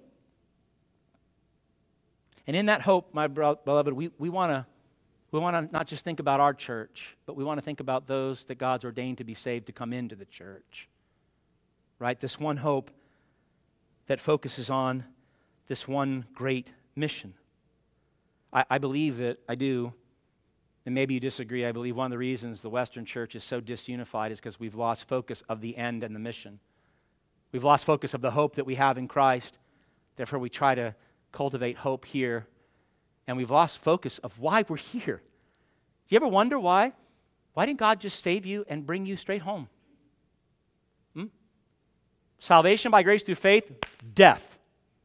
And in that hope, my beloved, we want to not just think about our church, but we want to think about those that God's ordained to be saved to come into the church. Right? This one hope that focuses on this one great mission. I believe that, I do, and maybe you disagree, I believe one of the reasons the Western church is so disunified is because we've lost focus of the end and the mission. We've lost focus of the hope that we have in Christ. Therefore, we try to cultivate hope here. And we've lost focus of why we're here. Do you ever wonder why? Why didn't God just save you and bring you straight home? Salvation by grace through faith, death.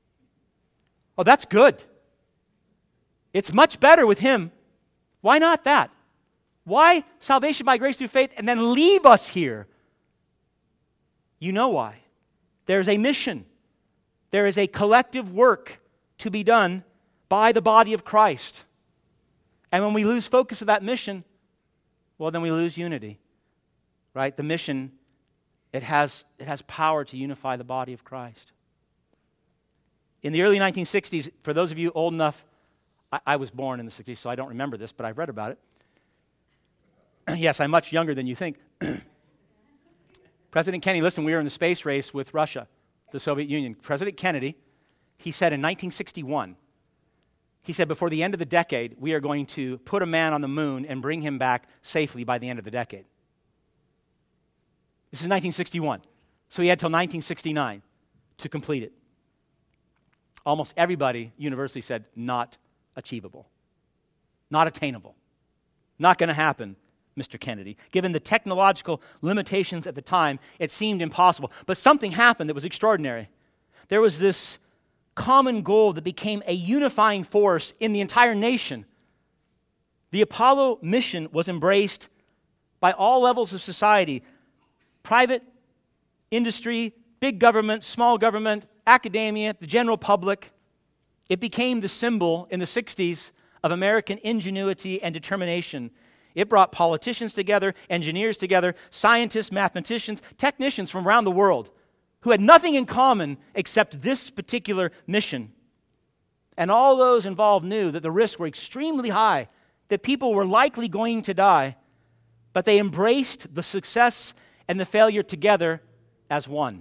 Oh, that's good. It's much better with Him. Why not that? Why salvation by grace through faith and then leave us here? You know why. There's a mission. There is a collective work to be done by the body of Christ. And when we lose focus of that mission, well, then we lose unity. Right? The mission, it has power to unify the body of Christ. In the early 1960s, for those of you old enough, I was born in the 60s, so I don't remember this, but I've read about it. Yes, I'm much younger than you think. President Kennedy, listen, we were in the space race with Russia, the Soviet Union. President Kennedy, he said in 1961, he said before the end of the decade, we are going to put a man on the moon and bring him back safely by the end of the decade. This is 1961. So he had till 1969 to complete it. Almost everybody universally said not achievable, not attainable, not going to happen, Mr. Kennedy. Given the technological limitations at the time, it seemed impossible. But something happened that was extraordinary. There was this common goal that became a unifying force in the entire nation. The Apollo mission was embraced by all levels of society, private industry, big government, small government, academia, the general public. It became the symbol in the 60s of American ingenuity and determination. It brought politicians together, engineers together, scientists, mathematicians, technicians from around the world who had nothing in common except this particular mission. And all those involved knew that the risks were extremely high, that people were likely going to die, but they embraced the success and the failure together as one.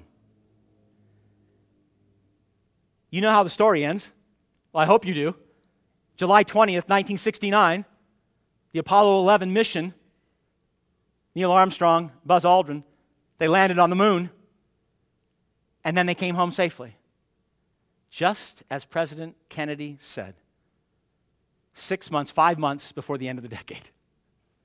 You know how the story ends. Well, I hope you do. July 20th, 1969, the Apollo 11 mission, Neil Armstrong, Buzz Aldrin, they landed on the moon, and then they came home safely. Just as President Kennedy said, 5 months before the end of the decade.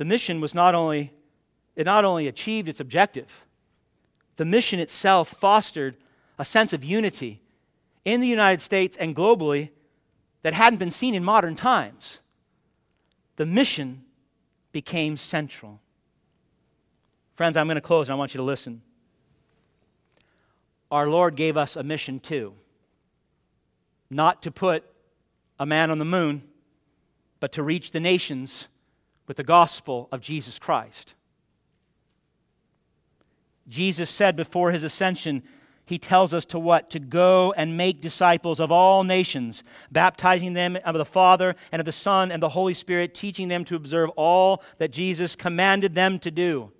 the mission was not only achieved its objective, the mission itself fostered a sense of unity in the United States and globally that hadn't been seen in modern times. The mission became central. Friends, I'm going to close and I want you to listen. Our Lord gave us a mission too. Not to put a man on the moon, but to reach the nations with the gospel of Jesus Christ. Jesus said before his ascension, he tells us to what? To go and make disciples of all nations, baptizing them of the Father and of the Son and the Holy Spirit, teaching them to observe all that Jesus commanded them to do.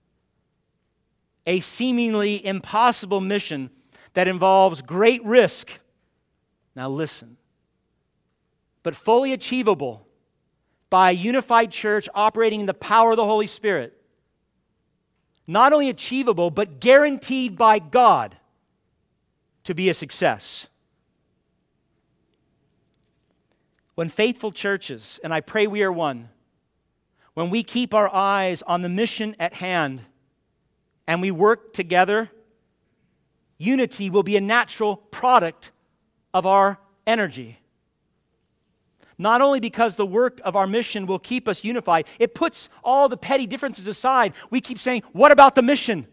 A seemingly impossible mission that involves great risk. Now listen. But fully achievable by a unified church operating in the power of the Holy Spirit. Not only achievable, but guaranteed by God to be a success. When faithful churches, and I pray we are one, when we keep our eyes on the mission at hand and we work together, unity will be a natural product of our energy. Not only because the work of our mission will keep us unified, it puts all the petty differences aside. We keep saying, what about the mission?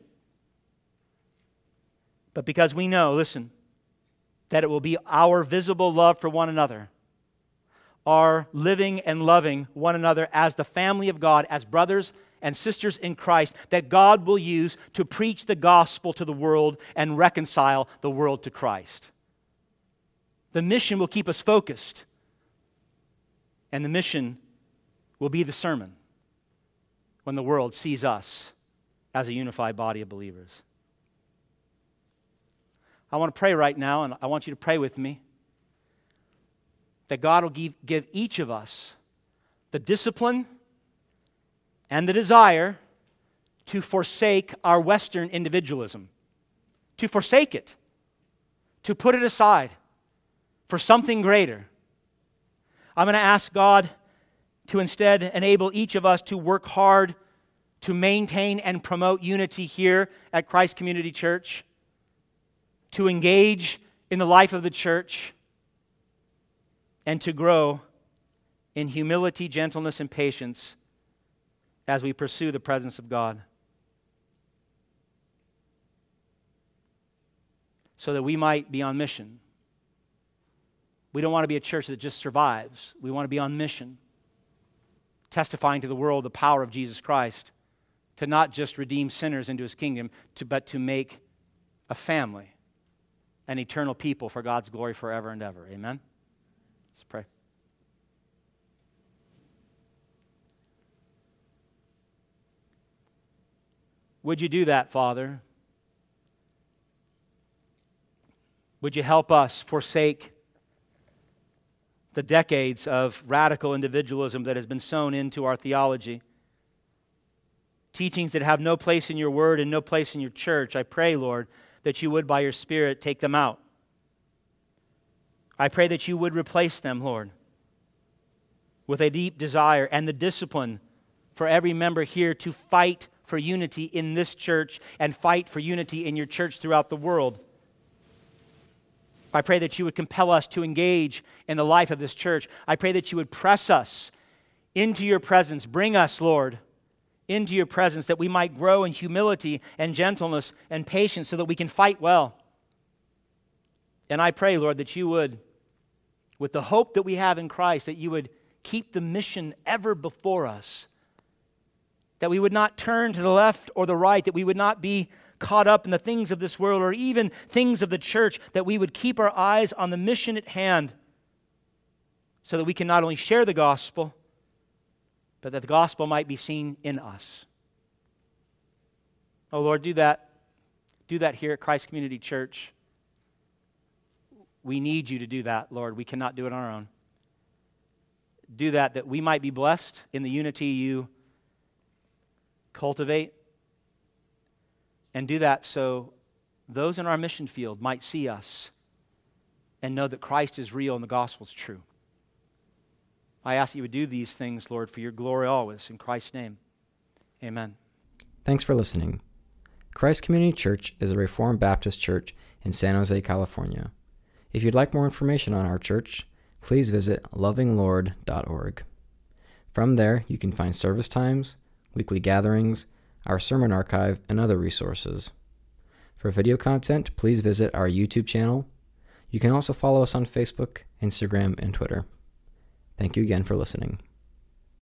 But because we know, listen, that it will be our visible love for one another, our living and loving one another as the family of God, as brothers and sisters in Christ, that God will use to preach the gospel to the world and reconcile the world to Christ. The mission will keep us focused. And the mission will be the sermon when the world sees us as a unified body of believers. I want to pray right now, and I want you to pray with me, that God will give each of us the discipline and the desire to forsake our Western individualism, to forsake it, to put it aside for something greater. I'm going to ask God to instead enable each of us to work hard to maintain and promote unity here at Christ Community Church, to engage in the life of the church, and to grow in humility, gentleness, and patience as we pursue the presence of God, so that we might be on mission. We don't want to be a church that just survives. We want to be on mission, testifying to the world the power of Jesus Christ, to not just redeem sinners into His kingdom, but to make a family, an eternal people for God's glory forever and ever. Amen? Let's pray. Would you do that, Father? Would you help us forsake the decades of radical individualism that has been sown into our theology? Teachings that have no place in your word and no place in your church. I pray, Lord, that you would, by your Spirit, take them out. I pray that you would replace them, Lord, with a deep desire and the discipline for every member here to fight for unity in this church and fight for unity in your church throughout the world. I pray that you would compel us to engage in the life of this church. I pray that you would press us into your presence. Bring us, Lord, into your presence, that we might grow in humility and gentleness and patience so that we can fight well. And I pray, Lord, that you would, with the hope that we have in Christ, that you would keep the mission ever before us, that we would not turn to the left or the right, that we would not be caught up in the things of this world or even things of the church, that we would keep our eyes on the mission at hand so that we can not only share the gospel, but that the gospel might be seen in us. Oh Lord, do that. Do that here at Christ Community Church. We need you to do that, Lord. We cannot do it on our own. Do that we might be blessed in the unity you cultivate. And do that so those in our mission field might see us and know that Christ is real and the gospel is true. I ask that you would do these things, Lord, for your glory always. In Christ's name, amen. Thanks for listening. Christ Community Church is a Reformed Baptist church in San Jose, California. If you'd like more information on our church, please visit lovinglord.org. From there, you can find service times, weekly gatherings, our sermon archive, and other resources. For video content, please visit our YouTube channel. You can also follow us on Facebook, Instagram, and Twitter. Thank you again for listening.